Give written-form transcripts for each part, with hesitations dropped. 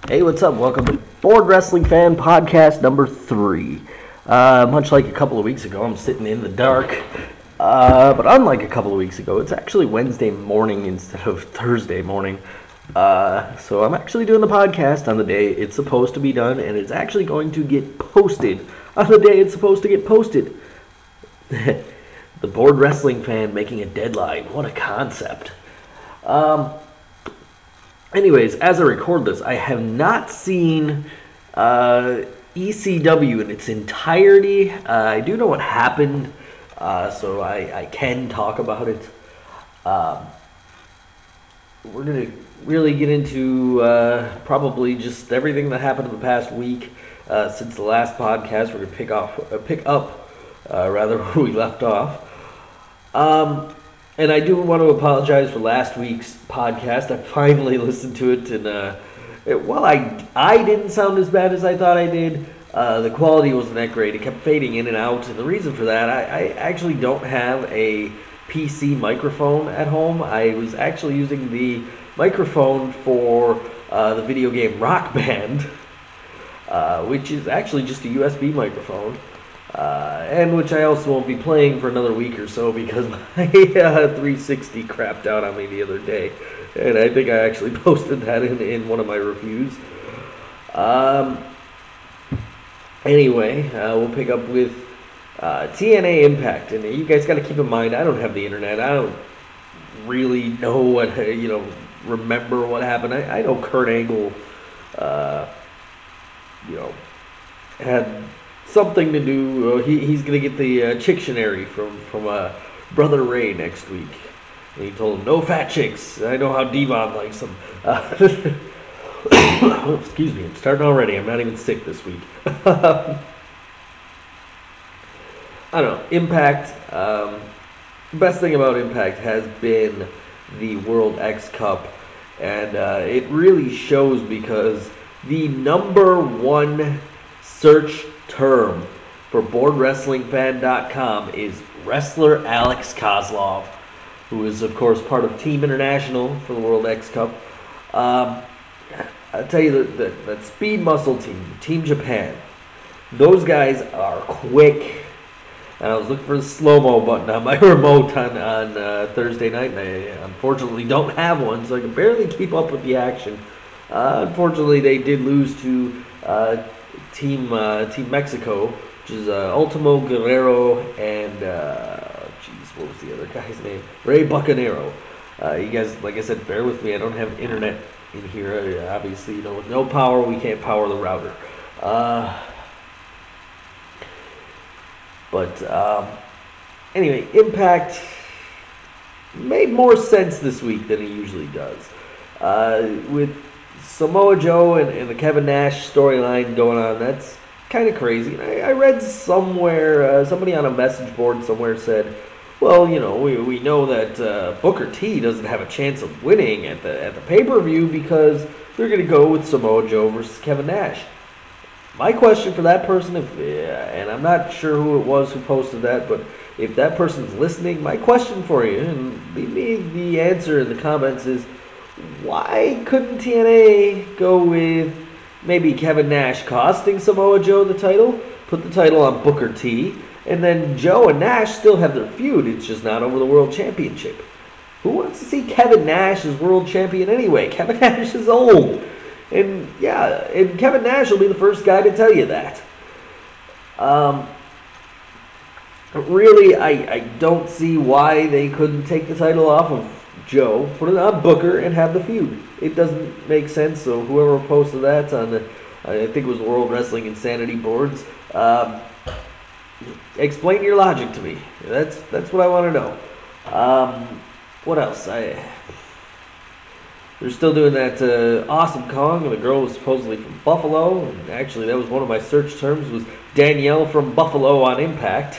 Hey, what's up? Welcome to Board Wrestling Fan Podcast number 3. Much like a couple of weeks ago, I'm sitting in the dark. But unlike a couple of weeks ago, it's actually Wednesday morning instead of Thursday morning. So I'm actually doing the podcast on the day it's supposed to be done, and it's actually going to get posted on the day it's supposed to get posted. The Board Wrestling Fan making a deadline. What a concept. Anyways, as I record this, I have not seen ECW in its entirety. I do know what happened, so I can talk about it. We're going to really get into probably just everything that happened in the past week since the last podcast. We're going to pick up where we left off. And I do want to apologize for last week's podcast. I finally listened to it, and while I didn't sound as bad as I thought I did, the quality wasn't that great. It kept fading in and out, and the reason for that, I actually don't have a PC microphone at home. I was actually using the microphone for the video game Rock Band, which is actually just a USB microphone. And which I also won't be playing for another week or so because my 360 crapped out on me the other day. And I think I actually posted that in one of my reviews. Anyway, we'll pick up with TNA Impact. And you guys got to keep in mind, I don't have the internet. I don't really know what, remember what happened. I know Kurt Angle, had something to do. He's going to get the Chictionary from Brother Ray next week. And he told him, no fat chicks. I know how Devon likes them. Excuse me, I'm starting already. I'm not even sick this week. I don't know. Impact. The best thing about Impact has been the World X Cup. And it really shows because the number one search term for BoardWrestlingFan.com is wrestler Alex Kozlov, who is, of course, part of Team International for the World X Cup. I'll tell you that Speed Muscle team, Team Japan, those guys are quick. And I was looking for the slow-mo button on my remote on Thursday night, and I unfortunately don't have one, so I can barely keep up with the action. Unfortunately, they did lose to Team Mexico, which is Ultimo Guerrero and what was the other guy's name? Ray Bucanero. You guys, like I said, bear with me. I don't have internet in here. Obviously, with no power, we can't power the router. Anyway, Impact made more sense this week than he usually does. With Samoa Joe and the Kevin Nash storyline going on, that's kind of crazy. And I read somewhere, somebody on a message board somewhere said, well, we know that Booker T doesn't have a chance of winning at the pay-per-view because they're going to go with Samoa Joe versus Kevin Nash. My question for that person, and I'm not sure who it was who posted that, but if that person's listening, my question for you, and leave me the answer in the comments, is why couldn't TNA go with maybe Kevin Nash costing Samoa Joe the title, put the title on Booker T, and then Joe and Nash still have their feud, it's just not over the World Championship. Who wants to see Kevin Nash as World Champion anyway? Kevin Nash is old. And Kevin Nash will be the first guy to tell you that. Really, I don't see why they couldn't take the title off of Joe, put it on Booker, and have the feud. It doesn't make sense, so whoever posted that on the, I think it was World Wrestling Insanity boards, explain your logic to me. That's what I want to know. What else? They're still doing that Awesome Kong, and the girl was supposedly from Buffalo, and actually that was one of my search terms, was Danielle from Buffalo on Impact.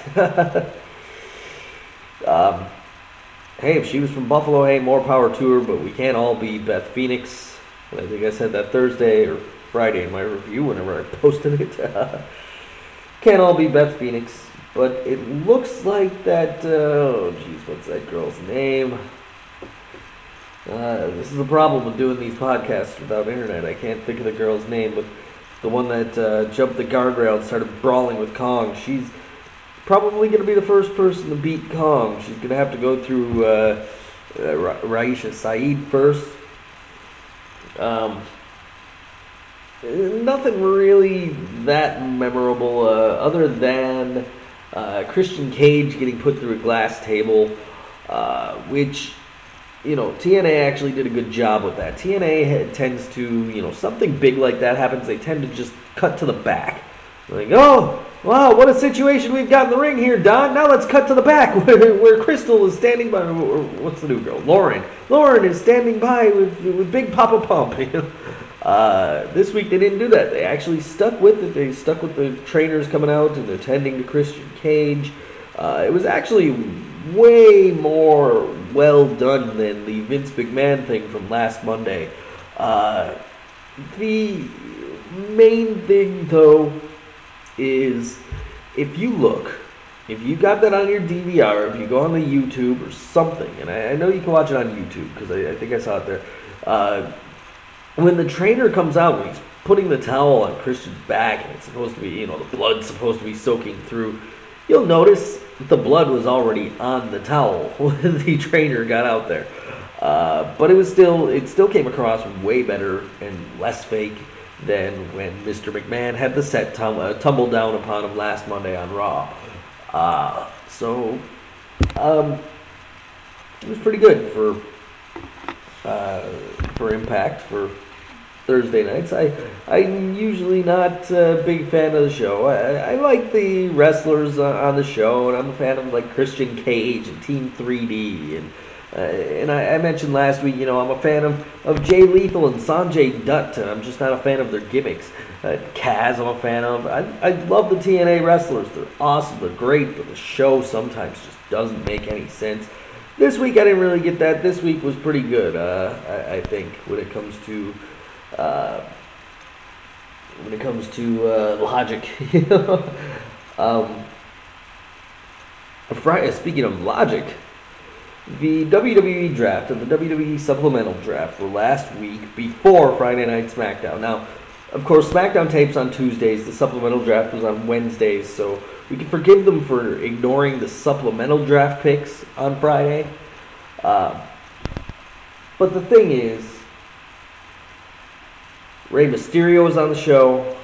Hey, if she was from Buffalo, hey, more power to her, but we can't all be Beth Phoenix. And I think I said that Thursday or Friday in my review whenever I posted it. Can't all be Beth Phoenix, but it looks like that, what's that girl's name? This is a problem with doing these podcasts without internet. I can't think of the girl's name, but the one that jumped the guardrail and started brawling with Kong. She's probably going to be the first person to beat Kong. She's going to have to go through Raisha Saeed first. Nothing really that memorable other than Christian Cage getting put through a glass table, which, TNA actually did a good job with that. TNA tends to, something big like that happens, they tend to just cut to the back. Like, oh, wow, what a situation we've got in the ring here, Don. Now let's cut to the back where Crystal is standing by, or what's the new girl? Lauren. Lauren is standing by with Big Papa Pump. This week they didn't do that. They actually stuck with it. They stuck with the trainers coming out and attending to Christian Cage. It was actually way more well done than the Vince McMahon thing from last Monday. The main thing, though, is if you got that on your DVR, if you go on the YouTube or something, and I know you can watch it on YouTube because I think I saw it there. When the trainer comes out, when he's putting the towel on Christian's back, and it's supposed to be, the blood's supposed to be soaking through, you'll notice that the blood was already on the towel when the trainer got out there. But it still came across way better and less fake than when Mr. McMahon had the set tumble down upon him last Monday on Raw. It was pretty good for Impact for Thursday nights. I'm usually not a big fan of the show. I like the wrestlers on the show, and I'm a fan of like Christian Cage and Team 3D, and I mentioned last week, I'm a fan of Jay Lethal and Sanjay Dutt, and I'm just not a fan of their gimmicks. Kaz, I'm a fan of. I love the TNA wrestlers. They're awesome. They're great, but the show sometimes just doesn't make any sense. This week I didn't really get that. This week was pretty good, I think, when it comes to logic. Speaking of logic, the WWE draft and the WWE supplemental draft were last week before Friday Night SmackDown. Now, of course, SmackDown tapes on Tuesdays. The supplemental draft was on Wednesdays, so we can forgive them for ignoring the supplemental draft picks on Friday. But the thing is, Rey Mysterio was on the show,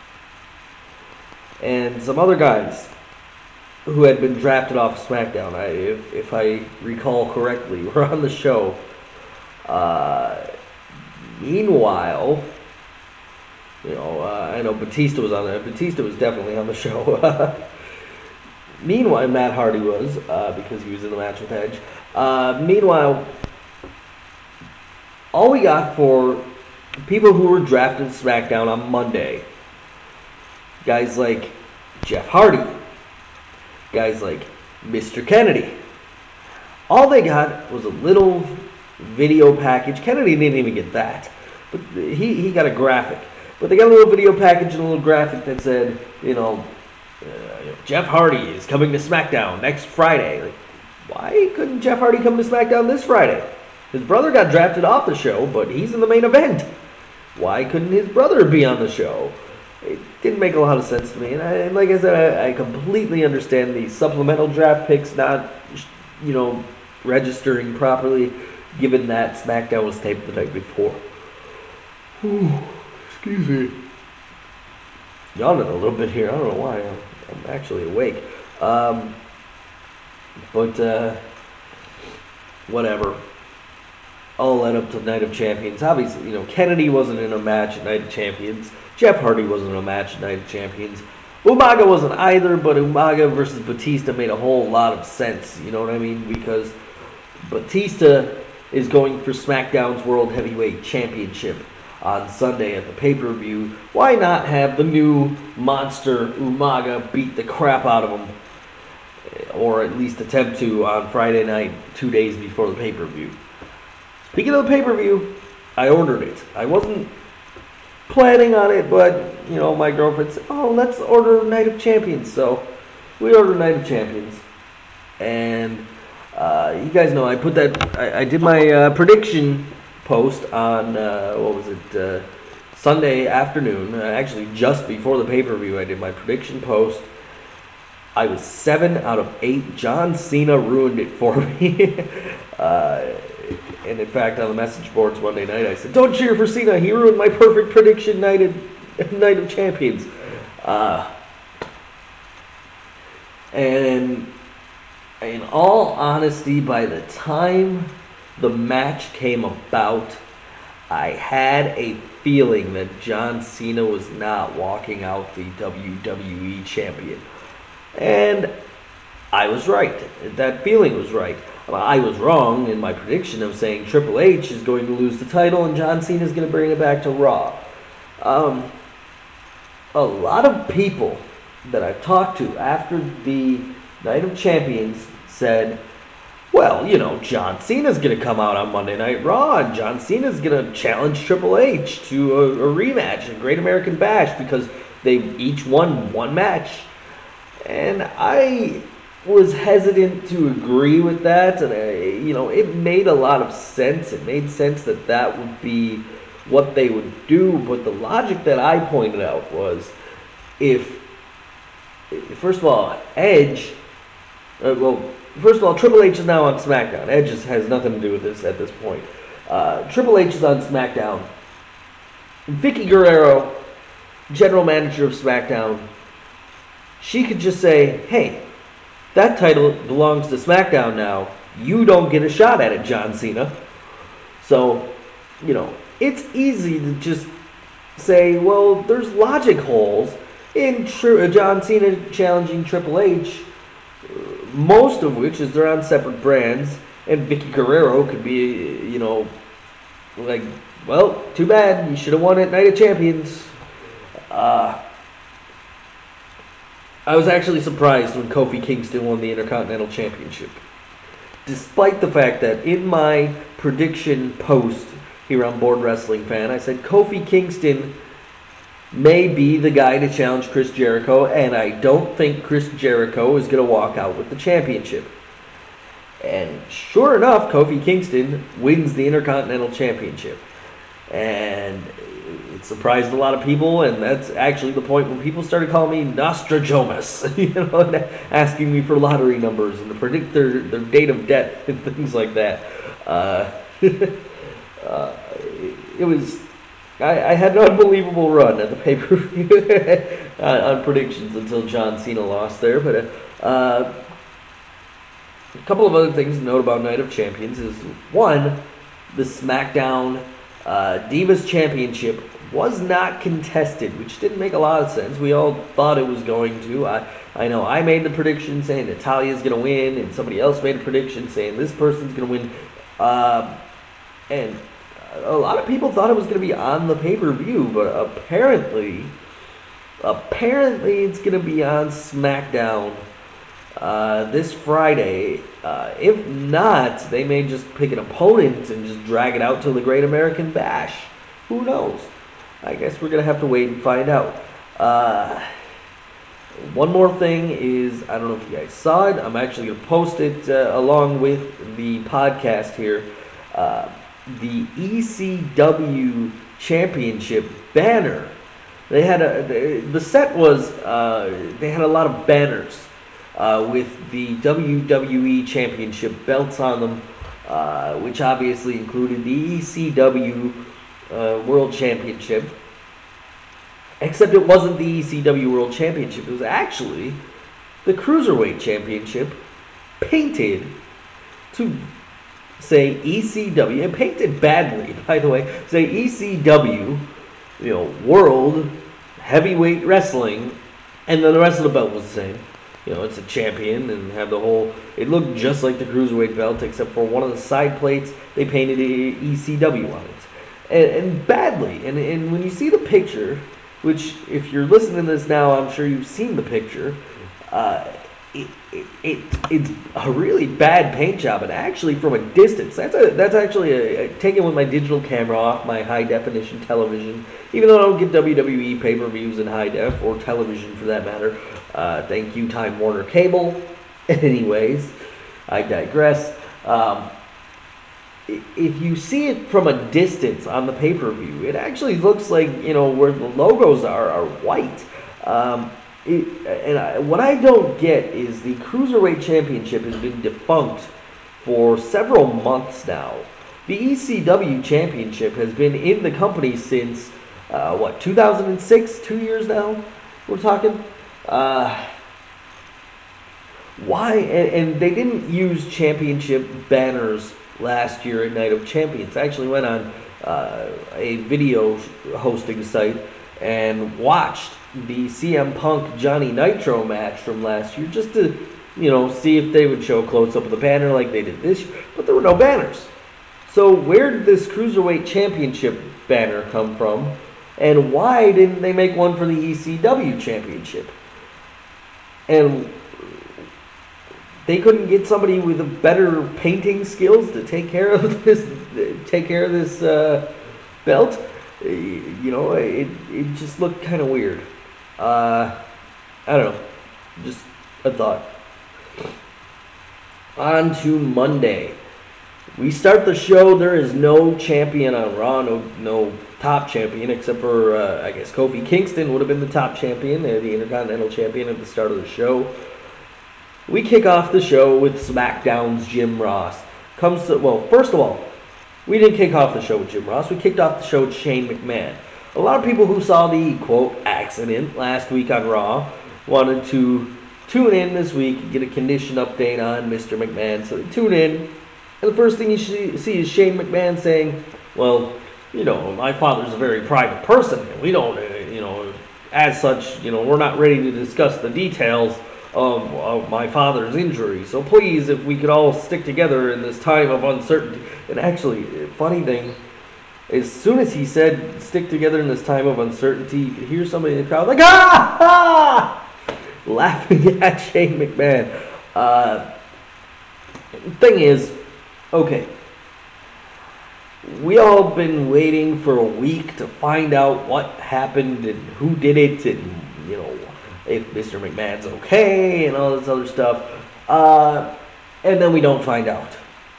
and some other guys who had been drafted off of SmackDown, if I recall correctly, were on the show. Meanwhile, I know Batista was on there. Batista was definitely on the show. Meanwhile, Matt Hardy was, because he was in the match with Edge. Meanwhile, all we got for people who were drafted to SmackDown on Monday, guys like Jeff Hardy, guys like Mr. Kennedy, all they got was a little video package. Kennedy didn't even get that, but he got a graphic. But they got a little video package and a little graphic that said, Jeff Hardy is coming to SmackDown next Friday. Like, why couldn't Jeff Hardy come to SmackDown this Friday? His brother got drafted off the show, but he's in the main event. Why couldn't his brother be on the show? It didn't make a lot of sense to me. And like I said, I completely understand the supplemental draft picks not, registering properly, given that SmackDown was taped the night before. Excuse me. Yawning a little bit here. I don't know why. I'm actually awake. Whatever. All led up to Night of Champions. Obviously, Kennedy wasn't in a match at Night of Champions. Jeff Hardy wasn't in a match at Night of Champions. Umaga wasn't either, but Umaga versus Batista made a whole lot of sense. You know what I mean? Because Batista is going for SmackDown's World Heavyweight Championship on Sunday at the pay-per-view. Why not have the new monster Umaga beat the crap out of him? Or at least attempt to on Friday night, 2 days before the pay-per-view. Speaking of the pay-per-view, I ordered it. I wasn't planning on it, but, my girlfriend said, let's order Night of Champions. So we ordered Night of Champions. And You guys know I did my prediction post on Sunday afternoon. Actually, just before the pay-per-view, I did my prediction post. I was 7 out of 8. John Cena ruined it for me. And in fact, on the message boards Monday night, I said, "Don't cheer for Cena. He ruined my perfect prediction night of Champions." And in all honesty, by the time the match came about, I had a feeling that John Cena was not walking out the WWE champion. And I was right. That feeling was right. I was wrong in my prediction of saying Triple H is going to lose the title and John Cena is going to bring it back to Raw. A lot of people that I've talked to after the Night of Champions said, well, John Cena's going to come out on Monday Night Raw and John Cena's going to challenge Triple H to a rematch, a Great American Bash, because they've each won one match. And I was hesitant to agree with that, and it made a lot of sense. It made sense that would be what they would do, but the logic that I pointed out was, first of all, Triple H is now on SmackDown. Edge has nothing to do with this at this point. Triple H is on SmackDown. Vicky Guerrero, general manager of SmackDown, she could just say, hey, that title belongs to SmackDown now. You don't get a shot at it, John Cena. So, it's easy to just say, well, there's logic holes in John Cena challenging Triple H, most of which is they're on separate brands, and Vicky Guerrero could be, well, too bad, you should have won at Night of Champions. I was actually surprised when Kofi Kingston won the Intercontinental Championship. Despite the fact that in my prediction post here on Board Wrestling Fan, I said Kofi Kingston may be the guy to challenge Chris Jericho, and I don't think Chris Jericho is going to walk out with the championship. And sure enough, Kofi Kingston wins the Intercontinental Championship. And it surprised a lot of people, and that's actually the point when people started calling me Nostradamus, and asking me for lottery numbers and to predict their date of death and things like that. It was... I had an unbelievable run at the pay-per-view on predictions until John Cena lost there. But a couple of other things to note about Night of Champions is, one, the SmackDown Divas Championship was not contested, which didn't make a lot of sense. We all thought it was going to. I know I made the prediction saying Natalia's going to win, and somebody else made a prediction saying this person's going to win. And a lot of people thought it was going to be on the pay-per-view, but apparently it's going to be on SmackDown this Friday. If not, they may just pick an opponent and just drag it out till the Great American Bash. Who knows? I guess we're going to have to wait and find out. One more thing is, I don't know if you guys saw it. I'm actually going to post it along with the podcast here. The ECW Championship banner. They had the set was they had a lot of banners with the WWE Championship belts on them, which obviously included the ECW World Championship. Except it wasn't the ECW World Championship. It was actually the Cruiserweight Championship painted to say ECW, and painted badly, by the way, say ECW, World Heavyweight Wrestling, and then the rest of the belt was the same. It's a champion, and have the whole, it looked just like the Cruiserweight belt, except for one of the side plates, they painted ECW on it. And badly. And when you see the picture, which, if you're listening to this now, I'm sure you've seen the picture, it's a really bad paint job, and actually from a distance, that's actually taken with my digital camera off my high definition television. Even though I don't get WWE pay-per-views in high def, or television for that matter. Thank you, Time Warner Cable. Anyways, I digress. If you see it from a distance on the pay-per-view, it actually looks like, where the logos are white. What I don't get is the Cruiserweight Championship has been defunct for several months now. The ECW Championship has been in the company since, 2006? 2 years now? We're talking? Why? And they didn't use championship banners last year at Night of Champions. I actually went on a video hosting site and watched the CM Punk Johnny Nitro match from last year just to, see if they would show a close-up of the banner like they did this year. But there were no banners. So where did this Cruiserweight Championship banner come from? And why didn't they make one for the ECW Championship? And they couldn't get somebody with a better painting skills to take care of this belt. It just looked kind of weird. I don't know. Just a thought. On to Monday. We start the show. There is no champion on Raw. No top champion except for, I guess, Kofi Kingston would have been the top champion, the Intercontinental Champion at the start of the show. We kick off the show with SmackDown's Jim Ross. First of all, we didn't kick off the show with Jim Ross. We kicked off the show with Shane McMahon. A lot of people who saw the, quote, accident last week on Raw wanted to tune in this week and get a condition update on Mr. McMahon. So they tune in, and the first thing you see is Shane McMahon saying, well, my father's a very private person. And we don't, as such, we're not ready to discuss the details of my father's injury. So please, if we could all stick together in this time of uncertainty. And actually, funny thing, as soon as he said stick together in this time of uncertainty, you could hear somebody in the crowd like, laughing at Shane McMahon. Thing is, okay, we all been waiting for a week to find out what happened and who did it and, if Mr. McMahon's okay and all this other stuff. And then we don't find out.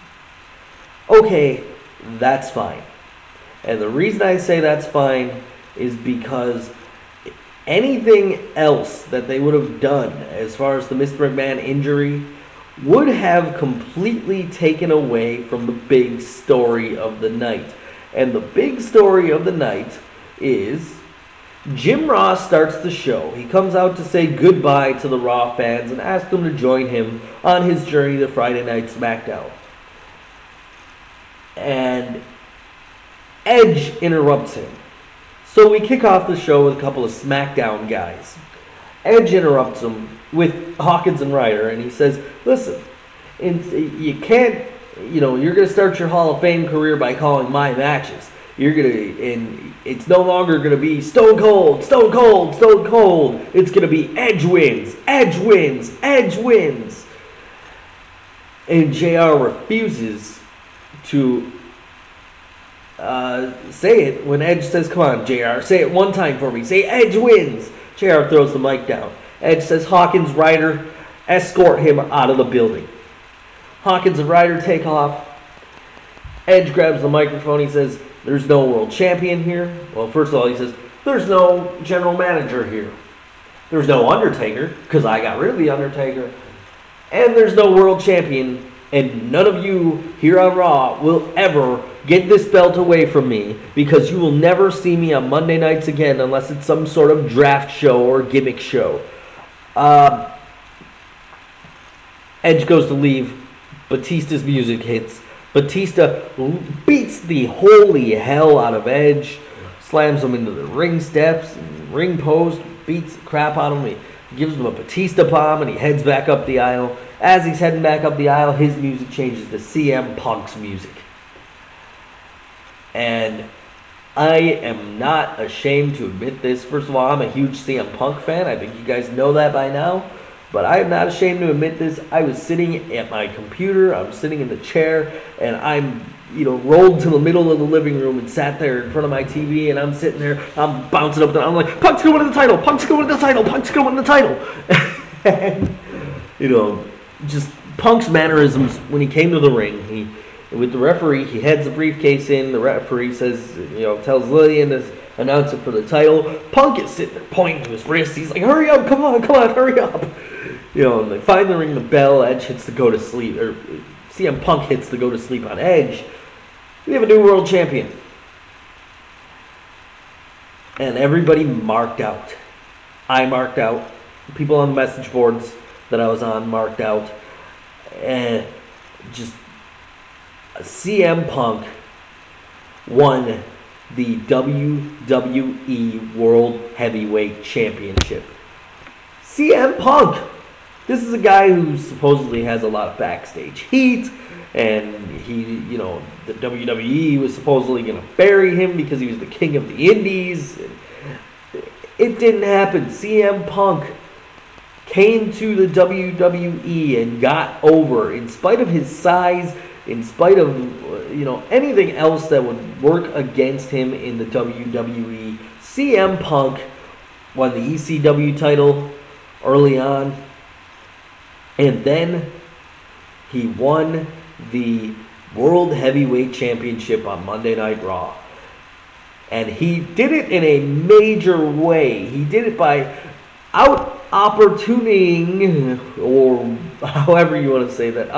Okay, that's fine. And the reason I say that's fine is because anything else that they would have done as far as the Mr. McMahon injury would have completely taken away from the big story of the night. And the big story of the night is Jim Ross starts the show. He comes out to say goodbye to the Raw fans and ask them to join him on his journey to Friday Night SmackDown. And Edge interrupts him. So we kick off the show with a couple of SmackDown guys. Edge interrupts him with Hawkins and Ryder, and he says, listen, you can't, you're going to start your Hall of Fame career by calling my matches. And it's no longer going to be Stone Cold, Stone Cold, Stone Cold. It's going to be Edge wins, Edge wins, Edge wins. And JR refuses to say it when Edge says, come on, JR, say it one time for me. Say Edge wins. JR throws the mic down. Edge says, Hawkins, Ryder, escort him out of the building. Hawkins and Ryder take off. Edge grabs the microphone. He says, there's no world champion here. Well, first of all, he says, there's no general manager here. There's no Undertaker, because I got rid of the Undertaker. And there's no world champion. And none of you here on Raw will ever get this belt away from me, because you will never see me on Monday nights again unless it's some sort of draft show or gimmick show. Edge goes to leave. Batista's music hits. Batista beats the holy hell out of Edge, slams him into the ring steps and ring post, beats the crap out of him. He gives him a Batista bomb, and he heads back up the aisle. As he's heading back up the aisle, his music changes to CM Punk's music. And I am not ashamed to admit this. First of all, I'm a huge CM Punk fan. I think you guys know that by now. But I am not ashamed to admit this. I was sitting at my computer. I'm sitting in the chair. And I'm, rolled to the middle of the living room and sat there in front of my TV. And I'm sitting there. I'm bouncing up and I'm like, Punk's going to win the title. Punk's going to win the title. Punk's going to win the title. And, just Punk's mannerisms when he came to the ring, with the referee, he heads the briefcase in. The referee says, tells Lillian to announce it for the title. Punk is sitting there pointing to his wrist. He's like, hurry up, come on, hurry up. And they finally ring the bell. Edge hits the go to sleep, or CM Punk hits the go to sleep on Edge. We have a new world champion. And everybody marked out. I marked out. People on the message boards that I was on marked out. And just CM Punk won the WWE World Heavyweight Championship. CM Punk! This is a guy who supposedly has a lot of backstage heat, and the WWE was supposedly going to bury him because he was the king of the indies. It didn't happen. CM Punk came to the WWE and got over, in spite of his size, in spite of anything else that would work against him in the WWE. CM Punk won the ECW title early on, and then he won the World Heavyweight Championship on Monday Night Raw. And he did it in a major way. He did it by out-opportuning, or however you want to say that,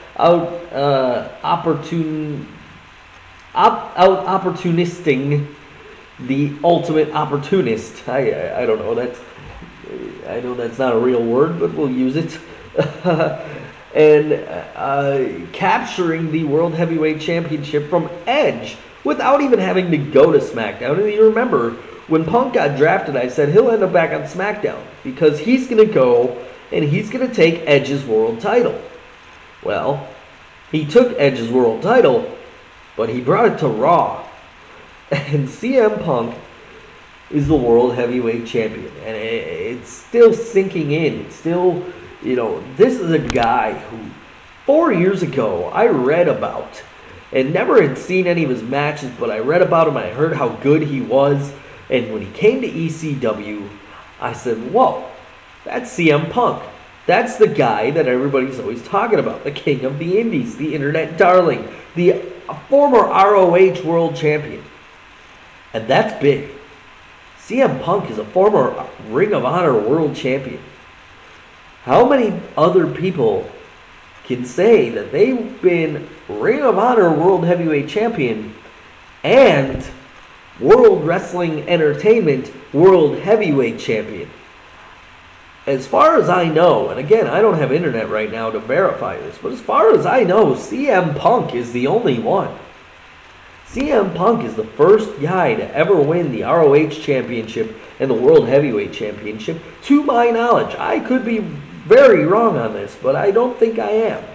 opportunisting the Ultimate Opportunist. I don't know. I know that's not a real word, but we'll use it. And capturing the World Heavyweight Championship from Edge without even having to go to SmackDown. And you remember, when Punk got drafted, I said he'll end up back on SmackDown because he's going to go and he's going to take Edge's world title. Well, he took Edge's world title, but he brought it to Raw. And CM Punk is the World Heavyweight Champion. And it's still sinking in. It's still, this is a guy who 4 years ago I read about and never had seen any of his matches, but I read about him and I heard how good he was. And when he came to ECW, I said, whoa, that's CM Punk. That's the guy that everybody's always talking about, the king of the indies, the internet darling, the former ROH world champion. And that's big. CM Punk is a former Ring of Honor world champion. How many other people can say that they've been Ring of Honor World Heavyweight Champion and World Wrestling Entertainment World Heavyweight Champion? As far as I know, and again, I don't have internet right now to verify this, but as far as I know, CM Punk is the only one. CM Punk is the first guy to ever win the ROH Championship and the World Heavyweight Championship, to my knowledge. I could be very wrong on this, but I don't think I am.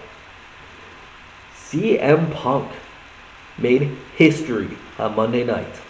CM Punk made history on Monday night.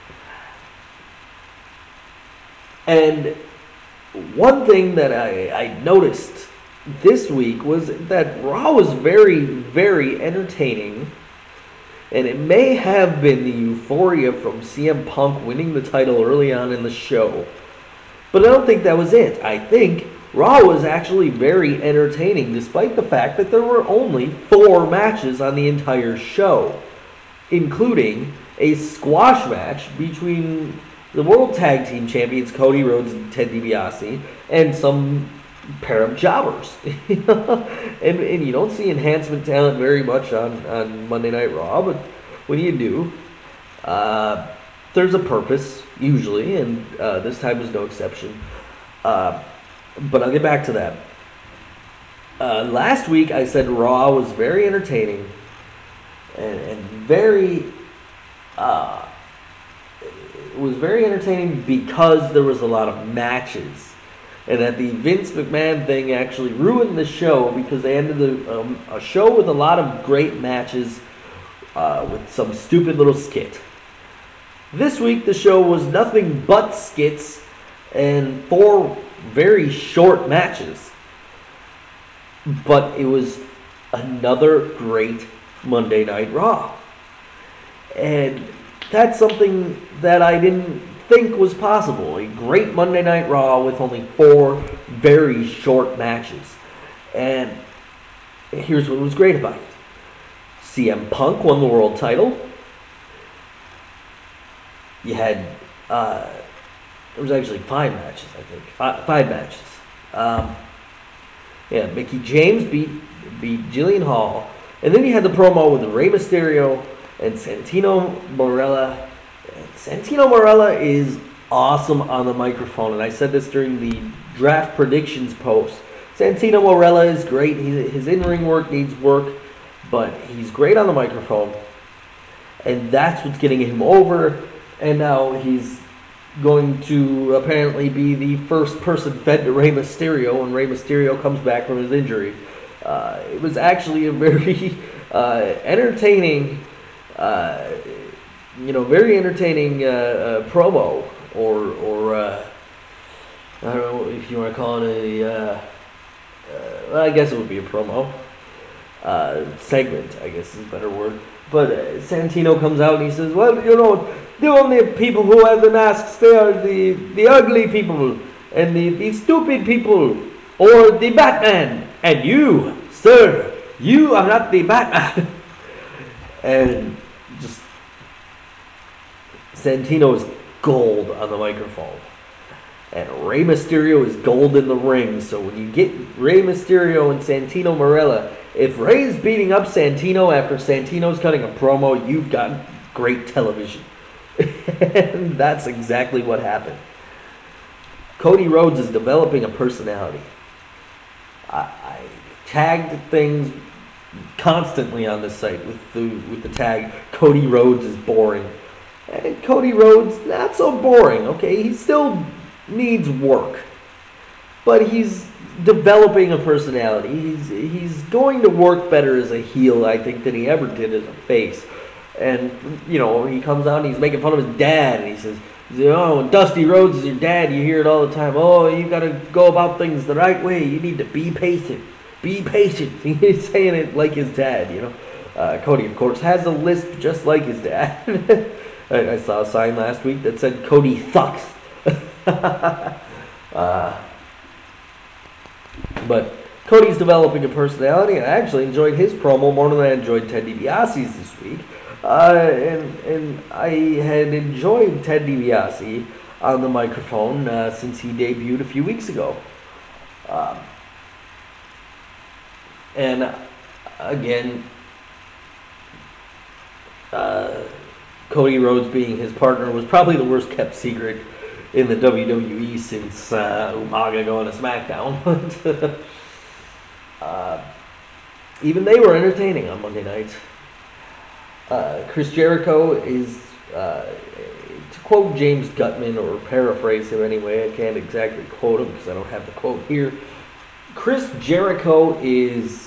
And one thing that I noticed this week was that Raw was very, very entertaining. And it may have been the euphoria from CM Punk winning the title early on in the show. But I don't think that was it. I think Raw was actually very entertaining, despite the fact that there were only 4 matches on the entire show, including a squash match between the World Tag Team Champions Cody Rhodes and Ted DiBiase and some pair of jobbers. and you don't see enhancement talent very much on Monday Night Raw, but when you do, there's a purpose, usually, and this time was no exception. But I'll get back to that. Last week I said Raw was very entertaining and very... it was very entertaining because there was a lot of matches. And that the Vince McMahon thing actually ruined the show because they ended a show with a lot of great matches with some stupid little skit. This week the show was nothing but skits and 4 very short matches. But it was another great Monday Night Raw. And that's something that I didn't think was possible. A great Monday Night Raw with only 4 very short matches. And Here's what was great about it. CM Punk won the world title. You had, there was actually 5 matches, I think. 5 matches. Yeah, Mickie James beat Jillian Hall. And then you had the promo with Rey Mysterio and Santino Marella. Santino Marella is awesome on the microphone, and I said this during the draft predictions post. Santino Marella is great. His in-ring work needs work, but he's great on the microphone, and that's what's getting him over. And now he's going to apparently be the first person fed to Rey Mysterio when Rey Mysterio comes back from his injury. It was actually a very entertaining, very entertaining promo, or I don't know if you want to call it well, I guess it would be a promo segment, I guess is a better word. But Santino comes out and he says, well, the only people who have the masks, they are the ugly people and the stupid people, or the Batman. And you, sir, you are not the Batman. And just Santino is gold on the microphone. And Rey Mysterio is gold in the ring. So when you get Rey Mysterio and Santino Marella, if Rey's beating up Santino after Santino's cutting a promo, you've got great television. And that's exactly what happened. Cody Rhodes is developing a personality. I tagged things constantly on this site with the tag Cody Rhodes is boring. And Cody Rhodes, not so boring, okay? He still needs work, but he's developing a personality. He's going to work better as a heel, I think, than he ever did as a face. And he comes out and he's making fun of his dad, and he says, "Oh, Dusty Rhodes is your dad." You hear it all the time. "Oh, you got to go about things the right way. You need to be patient. Be patient." He's saying it like his dad. Cody, of course, has a lisp just like his dad. I saw a sign last week that said "Cody sucks." But Cody's developing a personality, and I actually enjoyed his promo more than I enjoyed Ted DiBiase's this week. And I had enjoyed Ted DiBiase on the microphone since he debuted a few weeks ago. And again, Cody Rhodes being his partner was probably the worst kept secret in the WWE since Umaga going to SmackDown. Even they were entertaining on Monday night. Chris Jericho is, to quote James Gutman, or paraphrase him anyway, I can't exactly quote him because I don't have the quote here. Chris Jericho is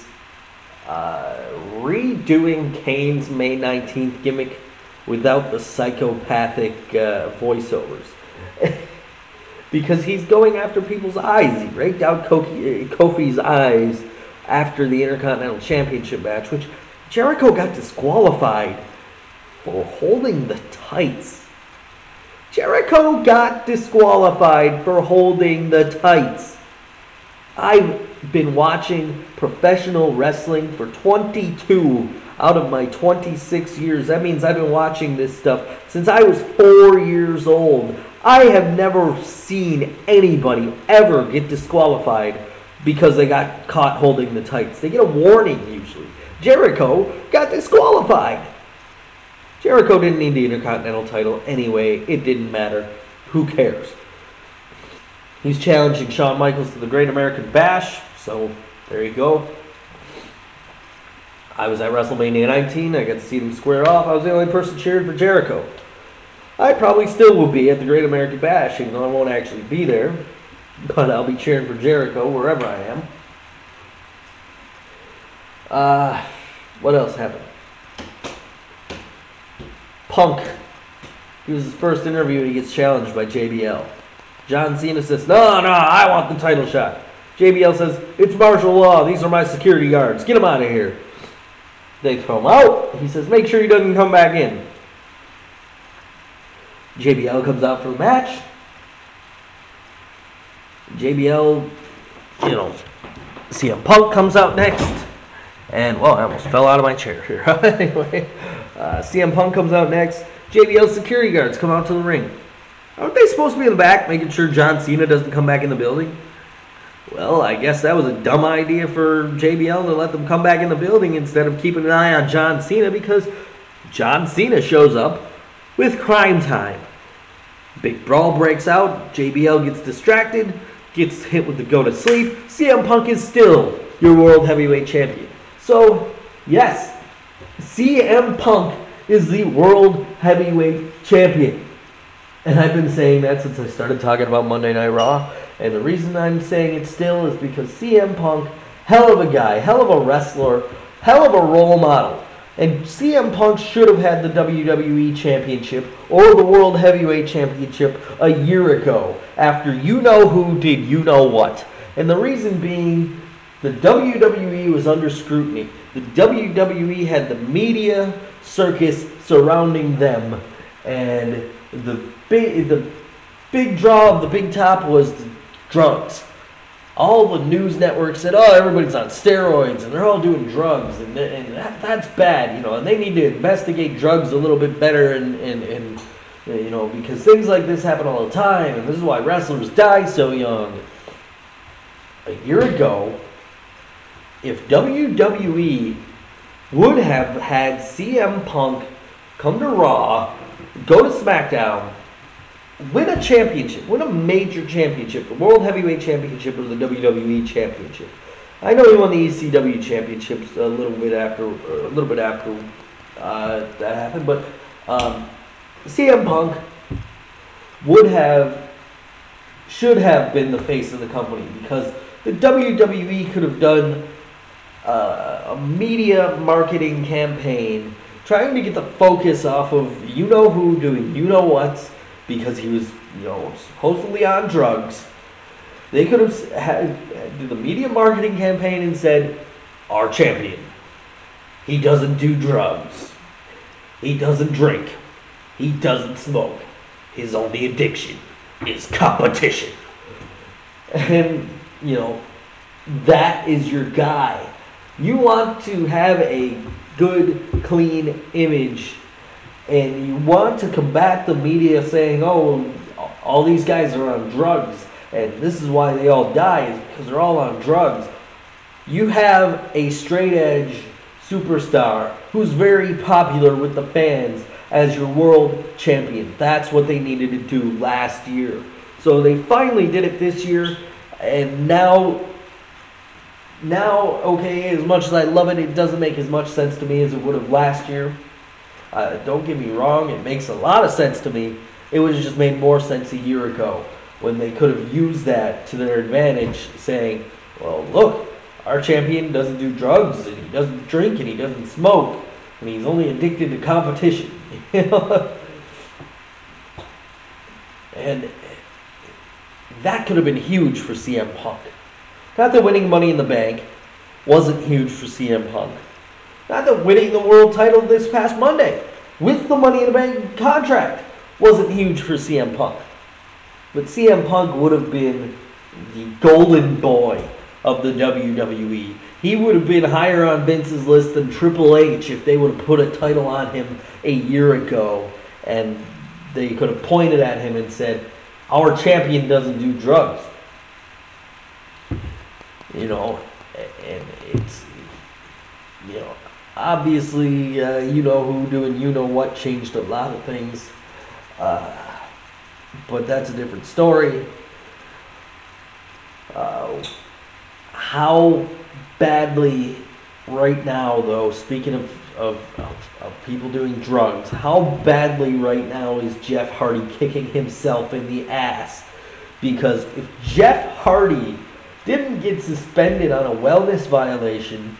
redoing Kane's May 19th gimmick without the psychopathic voiceovers. Because he's going after people's eyes. He raked out Kofi's eyes after the Intercontinental Championship match, which Jericho got disqualified for holding the tights. Jericho got disqualified for holding the tights. I've been watching professional wrestling for 22 out of my 26 years. That means I've been watching this stuff since I was 4 years old. I have never seen anybody ever get disqualified because they got caught holding the tights. They get a warning usually. Jericho got disqualified. Jericho didn't need the Intercontinental title anyway. It didn't matter. Who cares? He's challenging Shawn Michaels to the Great American Bash. So there you go. I was at WrestleMania 19. I got to see them square off. I was the only person cheering for Jericho. I probably still will be at the Great American Bash, even though I won't actually be there. But I'll be cheering for Jericho wherever I am. What else happened? Punk. He was his first interview and he gets challenged by JBL. John Cena says, no, I want the title shot. JBL says, it's martial law. These are my security guards. Get him out of here. They throw him out. He says, make sure he doesn't come back in. JBL comes out for the match. JBL, CM Punk comes out next. And, well, I almost fell out of my chair here. Anyway, CM Punk comes out next. JBL security guards come out to the ring. Aren't they supposed to be in the back, making sure John Cena doesn't come back in the building? Well, I guess that was a dumb idea for JBL to let them come back in the building instead of keeping an eye on John Cena, because John Cena shows up with Crime Time. Big brawl breaks out. JBL gets distracted, gets hit with the go to sleep. CM Punk is still your World Heavyweight Champion. So, yes, CM Punk is the World Heavyweight Champion. And I've been saying that since I started talking about Monday Night Raw. And the reason I'm saying it still is because CM Punk, hell of a guy, hell of a wrestler, hell of a role model. And CM Punk should have had the WWE Championship or the World Heavyweight Championship a year ago after you know who did you know what. And the reason being, the WWE was under scrutiny. The WWE had the media circus surrounding them. And the big draw of the big top was the drugs. All the news networks said, oh, everybody's on steroids and they're all doing drugs, and that's bad, and they need to investigate drugs a little bit better, and because things like this happen all the time, and this is why wrestlers die so young. A year ago, if WWE would have had CM Punk come to Raw, go to SmackDown, win a championship, win a major championship, the World Heavyweight Championship or the WWE Championship. I know he won the ECW Championships a little bit after that happened, but CM Punk should have been the face of the company, because the WWE could have done a media marketing campaign trying to get the focus off of you know who doing you know what. Because he was, supposedly on drugs. They could have did the media marketing campaign and said, our champion, he doesn't do drugs. He doesn't drink. He doesn't smoke. His only addiction is competition. And, that is your guy. You want to have a good, clean image, and you want to combat the media saying, oh, all these guys are on drugs, and this is why they all die, is because they're all on drugs. You have a straight-edge superstar who's very popular with the fans as your world champion. That's what they needed to do last year. So they finally did it this year, and now, okay, as much as I love it, it doesn't make as much sense to me as it would have last year. Don't get me wrong, it makes a lot of sense to me. It would have just made more sense a year ago when they could have used that to their advantage, saying, well, look, our champion doesn't do drugs, and he doesn't drink, and he doesn't smoke, and he's only addicted to competition. And that could have been huge for CM Punk. Not that winning Money in the Bank wasn't huge for CM Punk. Not that winning the world title this past Monday with the Money in the Bank contract wasn't huge for CM Punk. But CM Punk would have been the golden boy of the WWE. He would have been higher on Vince's list than Triple H if they would have put a title on him a year ago, and they could have pointed at him and said, our champion doesn't do drugs. And it's, obviously, you know who doing you know what changed a lot of things. But that's a different story. How badly right now, though, speaking of people doing drugs, how badly right now is Jeff Hardy kicking himself in the ass? Because if Jeff Hardy didn't get suspended on a wellness violation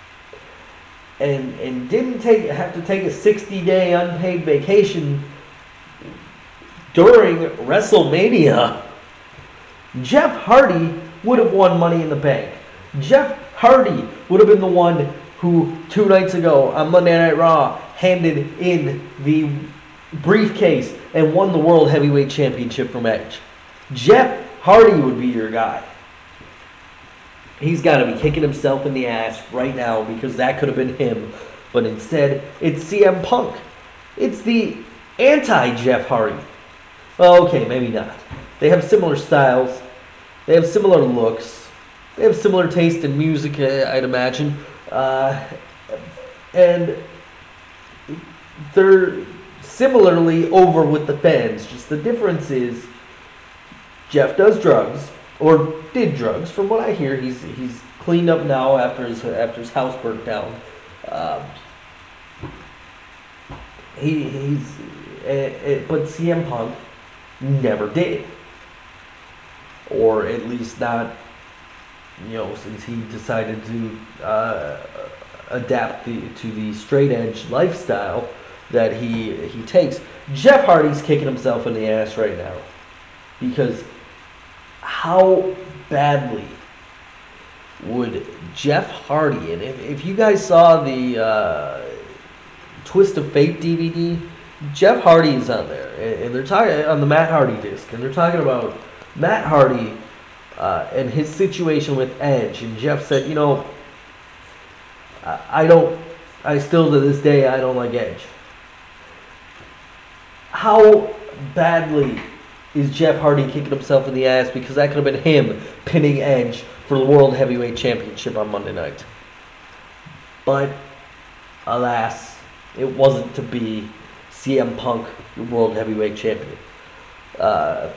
and didn't have to take a 60-day unpaid vacation during WrestleMania, Jeff Hardy would have won Money in the Bank. Jeff Hardy would have been the one who 2 nights ago on Monday Night Raw handed in the briefcase and won the World Heavyweight Championship from Edge. Jeff Hardy would be your guy. He's got to be kicking himself in the ass right now because that could have been him. But instead, it's CM Punk. It's the anti-Jeff Hardy. Well, okay, maybe not. They have similar styles. They have similar looks. They have similar taste in music, I'd imagine. And they're similarly over with the fans. Just the difference is Jeff does drugs. Or did drugs. From what I hear, he's cleaned up now after his house burnt down. But CM Punk never did, or at least not. Since he decided to adapt to the straight edge lifestyle that he takes. Jeff Hardy's kicking himself in the ass right now because. How badly would Jeff Hardy, and if you guys saw the Twist of Fate DVD, Jeff Hardy is on there, and they're talking on the Matt Hardy disc, and they're talking about Matt Hardy and his situation with Edge, and Jeff said, I still to this day, I don't like Edge. How badly is Jeff Hardy kicking himself in the ass because that could have been him pinning Edge for the World Heavyweight Championship on Monday night. But, alas, it wasn't to be. CM Punk, your World Heavyweight Champion. I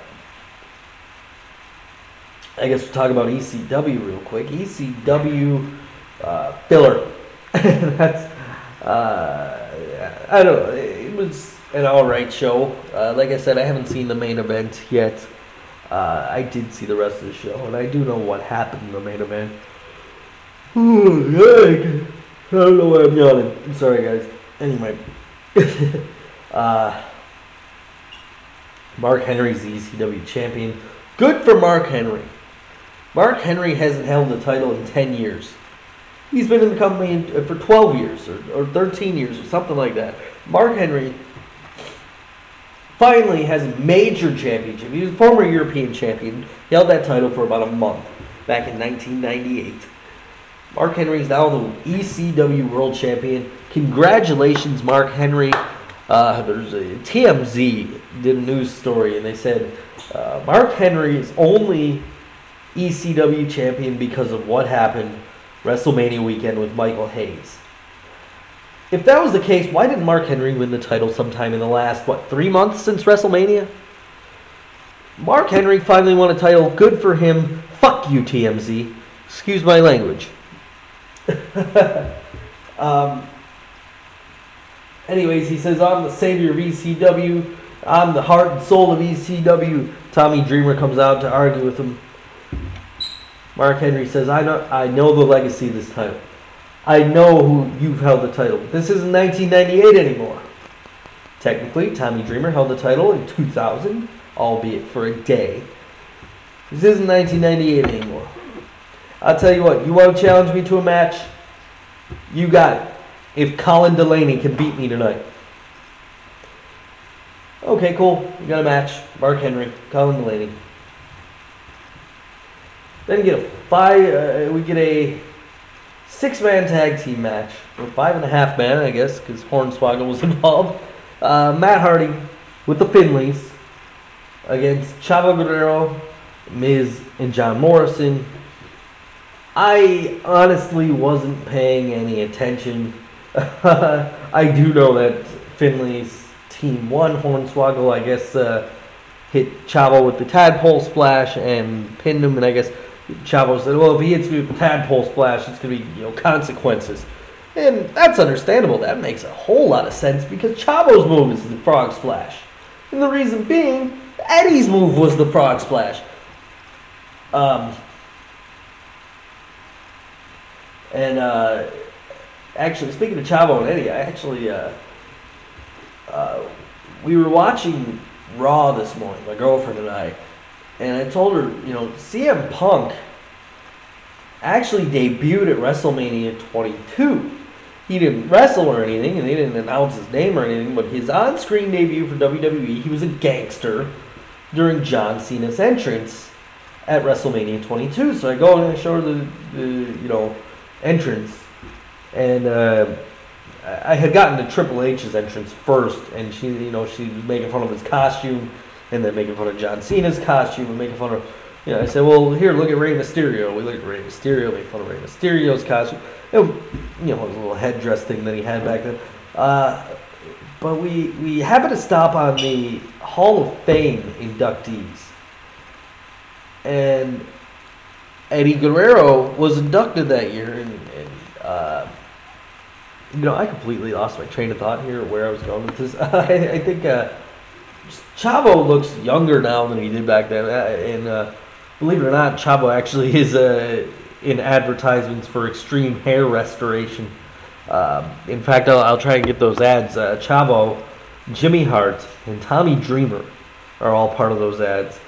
guess we'll talk about ECW real quick. ECW filler. That's I don't know. It was an alright show. Like I said, I haven't seen the main event yet. I did see the rest of the show, and I do know what happened in the main event. I don't know why I'm yawning. I'm sorry, guys. Anyway. Mark Henry's the ECW champion. Good for Mark Henry. Mark Henry hasn't held the title in 10 years. He's been in the company for 12 years or 13 years or something like that. Mark Henry finally has a major championship. He was a former European champion. He held that title for about a month back in 1998. Mark Henry is now the ECW World Champion. Congratulations, Mark Henry. There's a TMZ did a news story, and they said Mark Henry is only ECW champion because of what happened WrestleMania weekend with Michael Hayes. If that was the case, why didn't Mark Henry win the title sometime in the last, 3 months since WrestleMania? Mark Henry finally won a title. Good for him. Fuck you, TMZ. Excuse my language. Anyways, he says, I'm the savior of ECW. I'm the heart and soul of ECW. Tommy Dreamer comes out to argue with him. Mark Henry says, I know the legacy of this title. I know who you've held the title. This isn't 1998 anymore. Technically, Tommy Dreamer held the title in 2000, albeit for a day. This isn't 1998 anymore. I'll tell you what, you want to challenge me to a match? You got it. If Colin Delaney can beat me tonight. Okay, cool. We got a match. Mark Henry, Colin Delaney. Then we get a 6-man tag team match. Or 5.5 man, I guess, because Hornswoggle was involved. Matt Hardy with the Finleys against Chavo Guerrero, Miz, and John Morrison. I honestly wasn't paying any attention. I do know that Finley's team won. Hornswoggle, I guess, hit Chavo with the tadpole splash and pinned him. And I guess Chavo said, well, if he hits me with the tadpole splash, it's going to be consequences. And that's understandable. That makes a whole lot of sense because Chavo's move is the frog splash. And the reason being, Eddie's move was the frog splash. Actually, speaking of Chavo and Eddie, we were watching Raw this morning, my girlfriend and I told her, CM Punk actually debuted at WrestleMania 22. He didn't wrestle or anything, and they didn't announce his name or anything, but his on-screen debut for WWE, he was a gangster during John Cena's entrance at WrestleMania 22. So I go and I show her the entrance, and I had gotten to Triple H's entrance first, and she was making fun of his costume, and then making fun of John Cena's costume, and making fun of, I said, well, here, look at Rey Mysterio. We look at Rey Mysterio, make fun of Rey Mysterio's costume. It was a little headdress thing that he had back then. But we happened to stop on the Hall of Fame inductees, and Eddie Guerrero was inducted that year, and I completely lost my train of thought here, where I was going with this. I think Chavo looks younger now than he did back then, and believe it or not, Chavo actually is in advertisements for extreme hair restoration. In fact, I'll try and get those ads. Chavo, Jimmy Hart, and Tommy Dreamer are all part of those ads.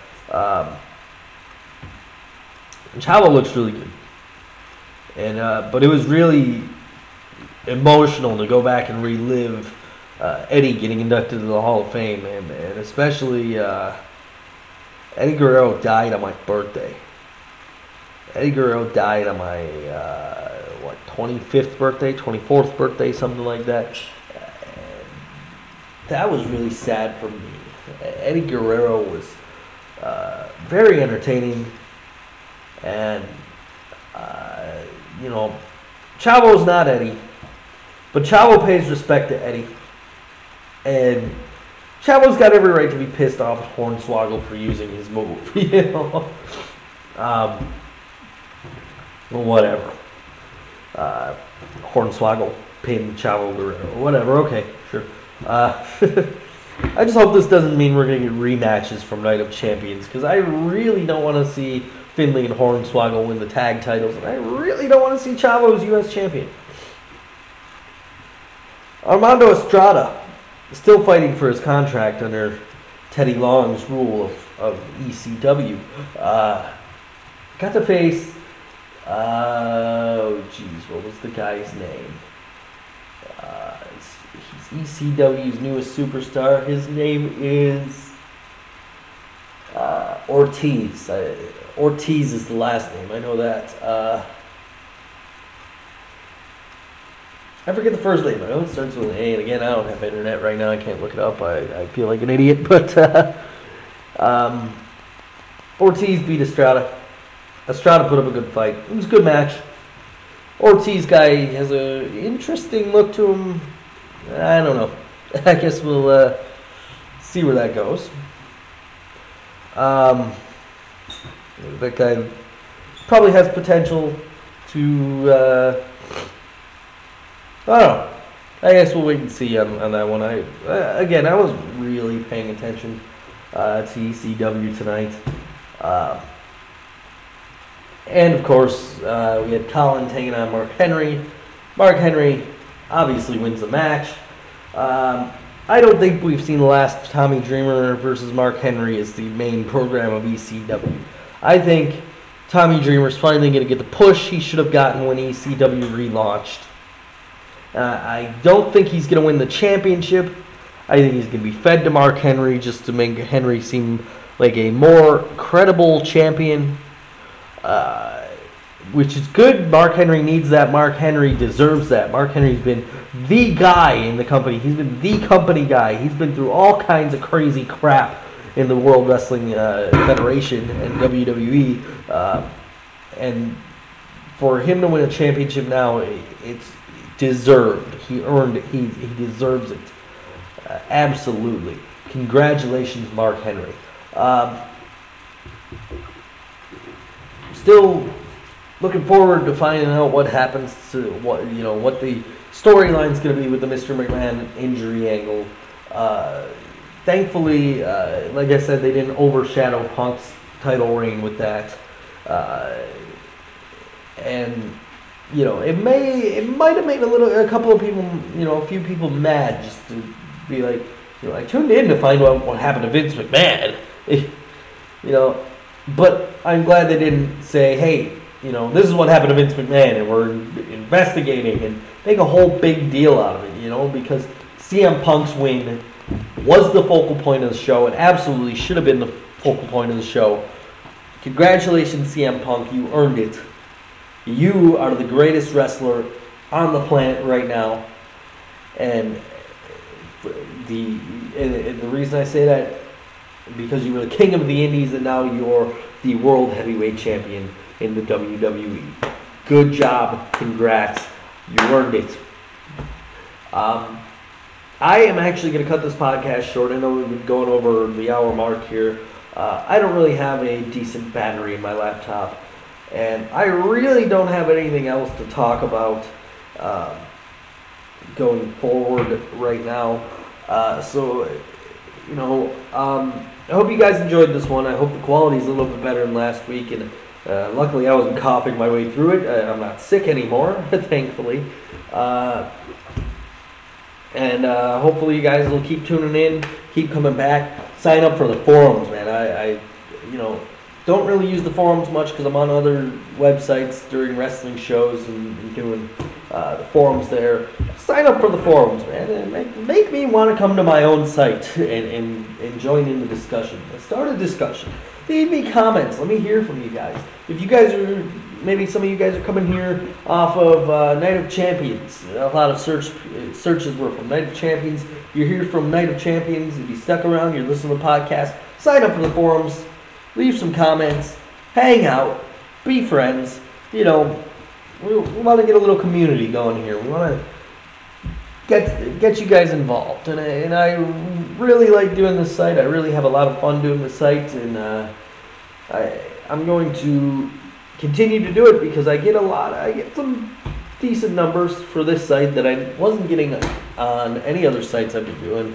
Chavo looks really good, and but it was really emotional to go back and relive Eddie getting inducted to the Hall of Fame, and especially Eddie Guerrero died on my birthday. Eddie Guerrero died on my 25th birthday, 24th birthday, something like that. That was really sad for me. Eddie Guerrero was very entertaining, and Chavo's not Eddie, but Chavo pays respect to Eddie, and Chavo's got every right to be pissed off at Hornswoggle for using his move, Whatever. Hornswoggle pinned Chavo Guerrero. Whatever, okay, sure. I just hope this doesn't mean we're going to get rematches from Night of Champions, because I really don't want to see Finlay and Hornswoggle win the tag titles, and I really don't want to see Chavo as U.S. champion. Armando Estrada is still fighting for his contract under Teddy Long's rule of ECW. Got to face, what was the guy's name? He's ECW's newest superstar. His name is Ortiz. Ortiz is the last name. I know that. I forget the first name. I know it starts with an A, and again, I don't have internet right now. I can't look it up. I feel like an idiot, but Ortiz beat Estrada. Estrada put up a good fight. It was a good match. Ortiz guy has an interesting look to him. I don't know. I guess we'll see where that goes. That guy probably has potential to... I don't know. I guess we'll wait and see on that one. I was really paying attention to ECW tonight. And, of course, we had Collins taking on Mark Henry. Mark Henry obviously wins the match. I don't think we've seen the last Tommy Dreamer versus Mark Henry as the main program of ECW. I think Tommy Dreamer's finally going to get the push he should have gotten when ECW relaunched. I don't think he's going to win the championship. I think he's going to be fed to Mark Henry just to make Henry seem like a more credible champion, which is good. Mark Henry needs that. Mark Henry deserves that. Mark Henry's been the guy in the company. He's been the company guy. He's been through all kinds of crazy crap in the World Wrestling Federation and WWE. And for him to win a championship now, it's deserved. He earned it. He deserves it. Absolutely. Congratulations, Mark Henry. Still looking forward to finding out what happens to what the storyline's going to be with the Mr. McMahon injury angle. Thankfully, like I said, they didn't overshadow Punk's title reign with that. And it might have made a couple of people, a few people mad, just to be like, I tuned in to find out what happened to Vince McMahon, but I'm glad they didn't say, hey, this is what happened to Vince McMahon, and we're investigating, and make a whole big deal out of it, because CM Punk's win was the focal point of the show. It absolutely should have been the focal point of the show. Congratulations, CM Punk. You earned it. You are the greatest wrestler on the planet right now. And the reason I say that, because you were the king of the indies and now you're the world heavyweight champion in the WWE. Good job. Congrats. You earned it. I am actually going to cut this podcast short. I know we've been going over the hour mark here. I don't really have a decent battery in my laptop, and I really don't have anything else to talk about going forward right now. I hope you guys enjoyed this one. I hope the quality is a little bit better than last week, and luckily I wasn't coughing my way through it. I'm not sick anymore, thankfully. Hopefully you guys will keep tuning in, keep coming back. Sign up for the forums, man. I don't really use the forums much because I'm on other websites during wrestling shows and doing the forums there. Sign up for the forums, man, and make me want to come to my own site and join in the discussion. Start a discussion. Leave me comments. Let me hear from you guys. If you guys are, maybe some of you guys are coming here off of Night of Champions. A lot of searches were from Night of Champions. You're here from Night of Champions. If you stuck around, you're listening to the podcast, sign up for the forums. Leave some comments. Hang out. Be friends. We want to get a little community going here. We want to get you guys involved. And I really like doing this site. I really have a lot of fun doing the site. And I'm going to continue to do it because I get some decent numbers for this site that I wasn't getting on any other sites I've been doing.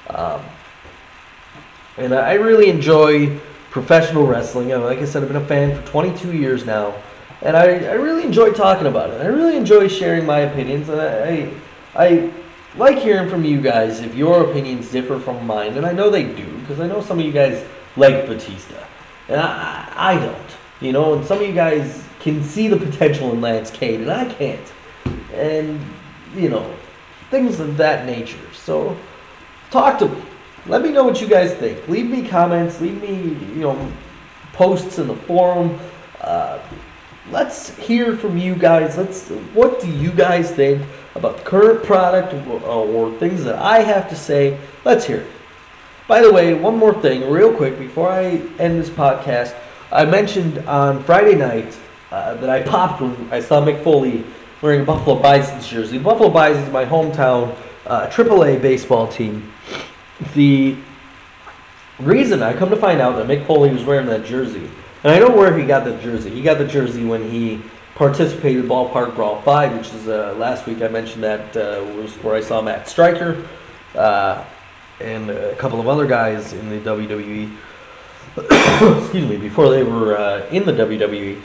And I really enjoy professional wrestling. Like I said, I've been a fan for 22 years now. And I really enjoy talking about it. I really enjoy sharing my opinions. And I like hearing from you guys if your opinions differ from mine. And I know they do, because I know some of you guys like Batista. And I don't. And some of you guys can see the potential in Lance Cade, and I can't. And, things of that nature. So, talk to me. Let me know what you guys think. Leave me comments. Leave me, posts in the forum. Let's hear from you guys. What do you guys think about the current product or things that I have to say? Let's hear it. By the way, one more thing, real quick, before I end this podcast. I mentioned on Friday night that I popped when I saw Mick Foley wearing a Buffalo Bison's jersey. Buffalo Bison's my hometown AAA baseball team. The reason I come to find out that Mick Foley was wearing that jersey, and I know where he got that jersey. He got the jersey when he participated in Ballpark Brawl 5, which is last week I mentioned that was where I saw Matt Stryker and a couple of other guys in the WWE. Excuse me, before they were in the WWE.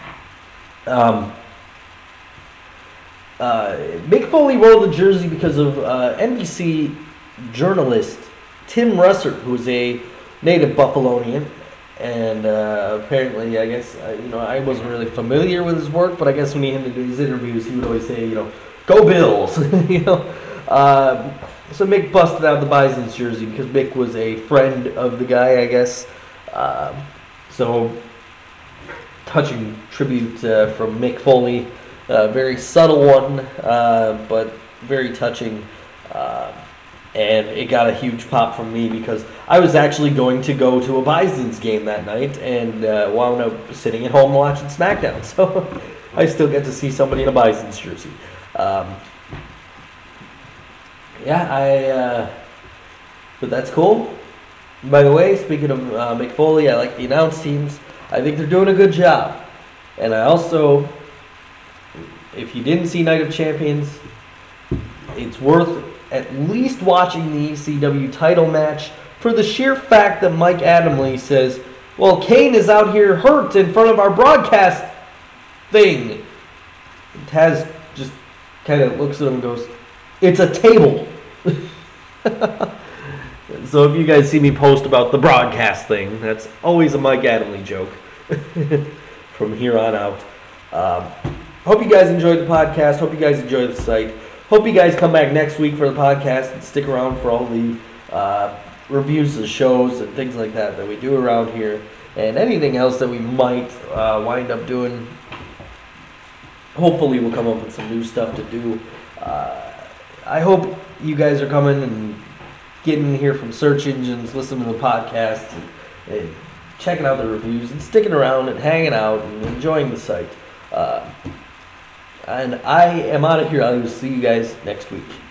Mick Foley wore the jersey because of NBC journalist Tim Russert, who is a native Buffalonian, and apparently, I guess, I wasn't really familiar with his work, but I guess when he had to do his interviews, he would always say, go Bills, So Mick busted out the Bison's jersey because Mick was a friend of the guy, I guess. So, touching tribute from Mick Foley. Very subtle one, but very touching. And it got a huge pop from me because I was actually going to go to a Bison's game that night and wound up sitting at home watching SmackDown. So, I still get to see somebody in a Bison's jersey. But that's cool. By the way, speaking of Mick Foley, I like the announce teams. I think they're doing a good job. And I also, if you didn't see Night of Champions, it's worth at least watching the ECW title match for the sheer fact that Mike Adamle says, well, Kane is out here hurt in front of our broadcast thing. Taz just kind of looks at him and goes, it's a table. So if you guys see me post about the broadcast thing, that's always a Mike Adamle joke from here on out. Hope you guys enjoyed the podcast. Hope you guys enjoy the site. Hope you guys come back next week for the podcast and stick around for all the reviews of shows and things like that we do around here. and anything else that we might wind up doing. Hopefully we'll come up with some new stuff to do. I hope you guys are coming and getting here from search engines, listening to the podcast, and checking out the reviews, and sticking around and hanging out and enjoying the site. And I am out of here. I will see you guys next week.